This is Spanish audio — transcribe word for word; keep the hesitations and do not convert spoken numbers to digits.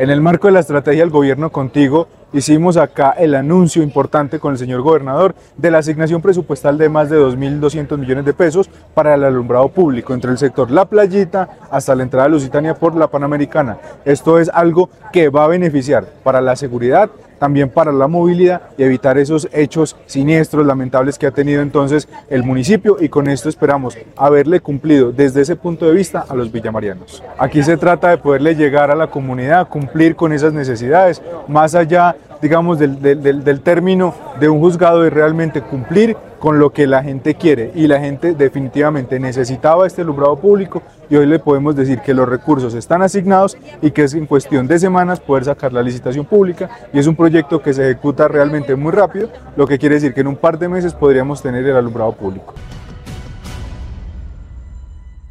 En el marco de la estrategia del gobierno contigo, hicimos acá el anuncio importante con el señor gobernador de la asignación presupuestal de más de dos mil doscientos millones de pesos para el alumbrado público entre el sector La Playita hasta la entrada de Lusitania por la Panamericana. Esto es algo que va a beneficiar para la seguridad, también para la movilidad y evitar esos hechos siniestros, lamentables que ha tenido entonces el municipio, y con esto esperamos haberle cumplido desde ese punto de vista a los villamarianos. Aquí se trata de poderle llegar a la comunidad, cumplir con esas necesidades, más allá, digamos, del, del, del término de un juzgado, de realmente cumplir con lo que la gente quiere, y la gente definitivamente necesitaba este alumbrado público, y hoy le podemos decir que los recursos están asignados y que es en cuestión de semanas poder sacar la licitación pública, y es un proyecto que se ejecuta realmente muy rápido, lo que quiere decir que en un par de meses podríamos tener el alumbrado público.